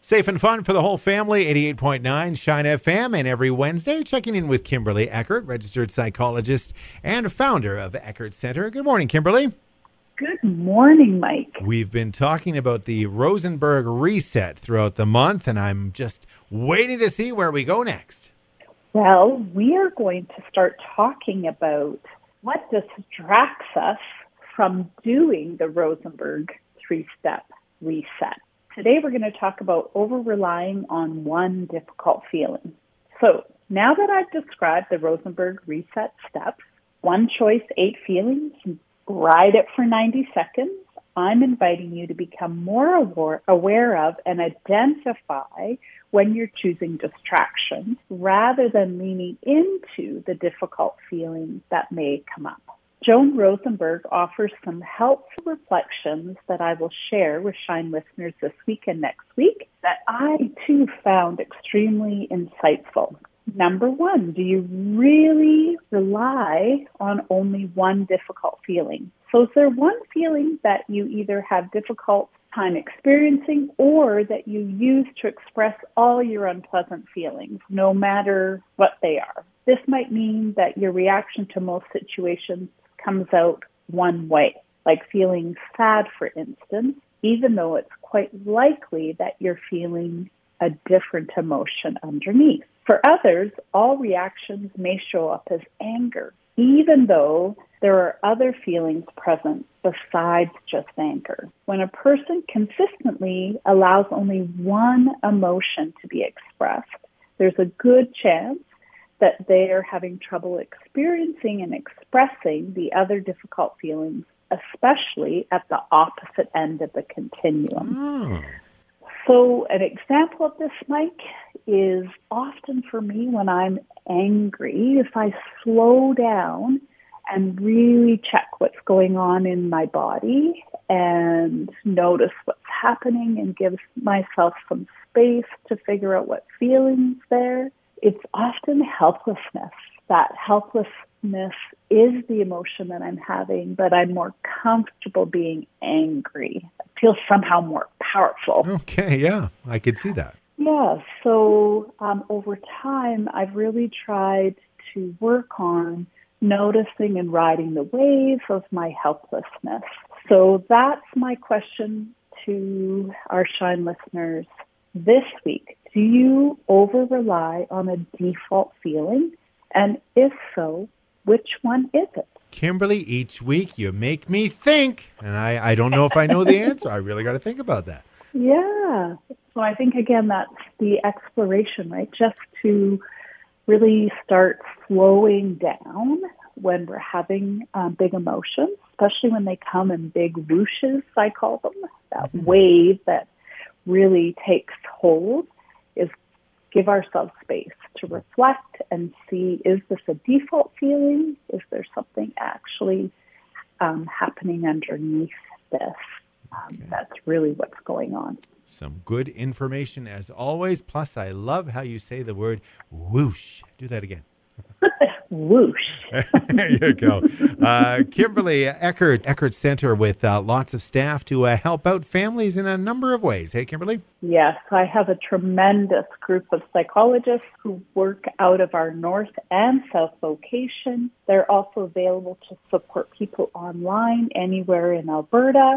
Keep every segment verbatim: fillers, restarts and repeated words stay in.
Safe and fun for the whole family, eighty-eight point nine Shine F M, and every Wednesday, checking in with Kimberly Eckert, registered psychologist and founder of Eckert Center. Good morning, Kimberly. Good morning, Mike. We've been talking about the Rosenberg Reset throughout the month, and I'm just waiting to see where we go next. Well, we are going to start talking about what distracts us from doing the Rosenberg three-step reset. Today, we're going to talk about over-relying on one difficult feeling. So now that I've described the Rosenberg reset steps, one choice, eight feelings, ride it for ninety seconds, I'm inviting you to become more aware, aware of and identify when you're choosing distraction rather than leaning into the difficult feelings that may come up. Joan Rosenberg offers some helpful reflections that I will share with Shine listeners this week and next week that I, too, found extremely insightful. Number one, do you really rely on only one difficult feeling? So is there one feeling that you either have difficult time experiencing or that you use to express all your unpleasant feelings, no matter what they are? This might mean that your reaction to most situations comes out one way, like feeling sad, for instance, even though it's quite likely that you're feeling a different emotion underneath. For others, all reactions may show up as anger, even though there are other feelings present besides just anger. When a person consistently allows only one emotion to be expressed, there's a good chance that they are having trouble experiencing and expressing the other difficult feelings, especially at the opposite end of the continuum. Mm. So an example of this, Mike, is often for me when I'm angry, if I slow down and really check what's going on in my body and notice what's happening and give myself some space to figure out what feeling's there, it's often helplessness. That helplessness is the emotion that I'm having, but I'm more comfortable being angry. It feels somehow more powerful. Okay, yeah, I could see that. Yeah, so um, over time, I've really tried to work on noticing and riding the waves of my helplessness. So that's my question to our Shine listeners this week. Do you over-rely on a default feeling? And if so, which one is it? Kimberly, each week you make me think, and I, I don't know if I know the answer. I really got to think about that. Yeah. So I think, again, that's the exploration, right? Just to really start slowing down when we're having um, big emotions, especially when they come in big whooshes, I call them, that mm-hmm. wave that really takes hold, is give ourselves space to reflect and see, is this a default feeling? Is there something actually um, happening underneath this? Um, okay. That's really what's going on. Some good information as always. Plus, I love how you say the word whoosh. Do that again. Whoosh. There you go. Uh, Kimberly Eckert, Eckert Center, with uh, lots of staff to uh, help out families in a number of ways. Hey, Kimberly? Yes, I have a tremendous group of psychologists who work out of our north and south location. They're also available to support people online anywhere in Alberta.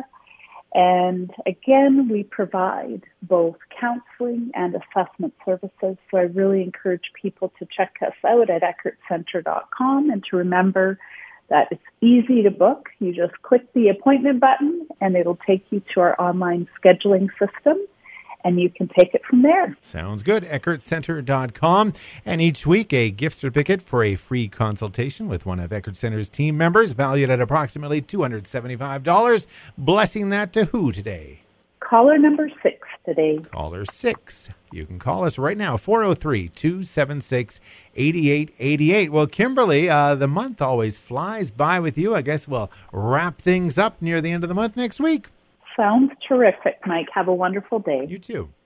And again, we provide both counseling and assessment services. So I really encourage people to check us out at eckert center dot com and to remember that it's easy to book. You just click the appointment button and it'll take you to our online scheduling system, and you can take it from there. Sounds good. eckert center dot com. And each week, a gift certificate for a free consultation with one of Eckert Center's team members, valued at approximately two hundred seventy-five dollars. Blessing that to who today? Caller number six today. Caller six. You can call us right now, four oh three, two seven six, eight eight eight eight. Well, Kimberly, uh, the month always flies by with you. I guess we'll wrap things up near the end of the month next week. Sounds terrific, Mike. Have a wonderful day. You too.